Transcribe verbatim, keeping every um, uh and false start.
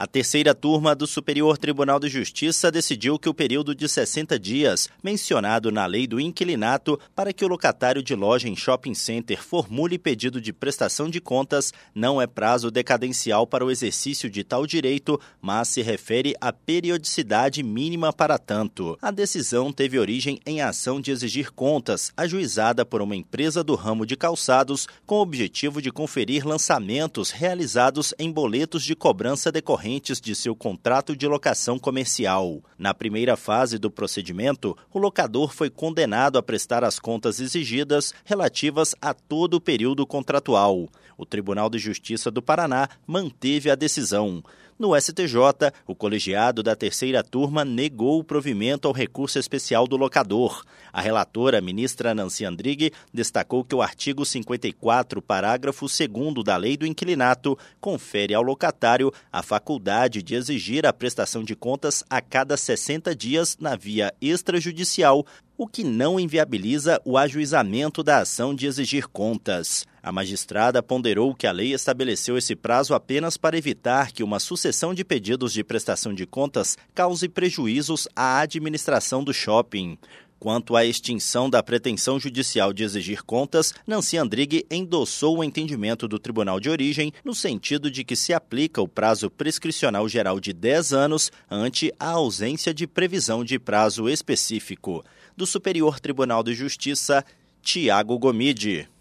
A terceira turma do Superior Tribunal de Justiça decidiu que o período de sessenta dias, mencionado na lei do inquilinato, para que o locatário de loja em shopping center formule pedido de prestação de contas, não é prazo decadencial para o exercício de tal direito, mas se refere à periodicidade mínima para tanto. A decisão teve origem em ação de exigir contas, ajuizada por uma empresa do ramo de calçados, com o objetivo de conferir lançamentos realizados em boletos de cobrança decorrentes de seu contrato de locação comercial. Na primeira fase do procedimento, o locador foi condenado a prestar as contas exigidas relativas a todo o período contratual. O Tribunal de Justiça do Paraná manteve a decisão. No S T J, o colegiado da terceira turma negou o provimento ao recurso especial do locador. A relatora, ministra Nancy Andrighi, destacou que o artigo cinquenta e quatro, parágrafo segundo da Lei do Inquilinato, confere ao locatário a faculdade de exigir a prestação de contas a cada sessenta dias na via extrajudicial, o que não inviabiliza o ajuizamento da ação de exigir contas. A magistrada ponderou que a lei estabeleceu esse prazo apenas para evitar que uma sucessão de pedidos de prestação de contas cause prejuízos à administração do shopping. Quanto à extinção da pretensão judicial de exigir contas, Nancy Andrighi endossou o entendimento do Tribunal de Origem no sentido de que se aplica o prazo prescricional geral de dez anos ante a ausência de previsão de prazo específico. Do Superior Tribunal de Justiça, Tiago Gomide.